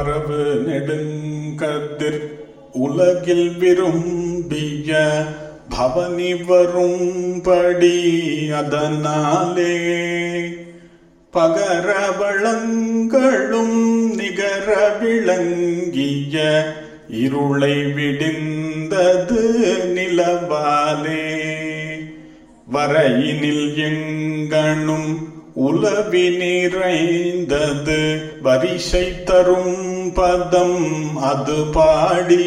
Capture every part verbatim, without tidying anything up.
பரவு நெடுங்கதிர் உலகில் விரும்பிய பவனி வரும்படி அதனாலே பகர வளங்களும் நிகர விளங்கிய இருளை விடிந்தது நிலவாலே வரையினில் எங்கனும் உலவி நிறைந்தது வரிசை தரும் பதம் அது பாடி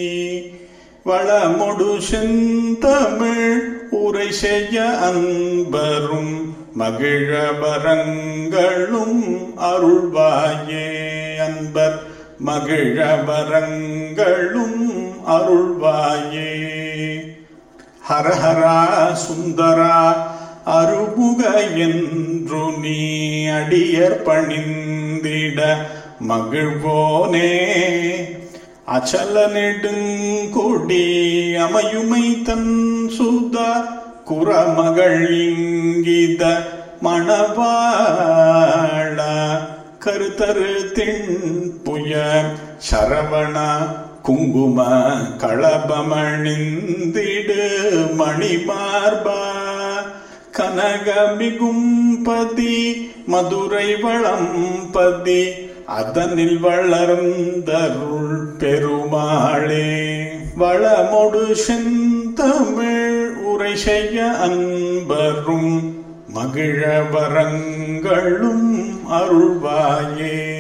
வளமொடு செந்தமிழ் உரை செய்ய அன்பரும் மகிழ வரங்களும் அருள்வாயே அன்பர் மகிழ வரங்களும் அருள்வாயே. ஹரஹரா சுந்தரா அருமுக என்று நீ அடியர் பணிந்திட மகிழ்வோனே அச்சல நெடுங்கொடி அமையுமை தன் சுதா குரமகள் இங்கித மணவாள கருத்தரு திண்புய சரவண குங்கும களபமணிந்திடு மணிமார்பா கனகமிகும்பதி மதுரை வளம்பதி அதனில் வளர்ந்தருள் பெருமாளே வளமொடு செந்தமிழ் உரை செய்ய அன்பரும் மகிழ வரங்களும் அருள்வாயே.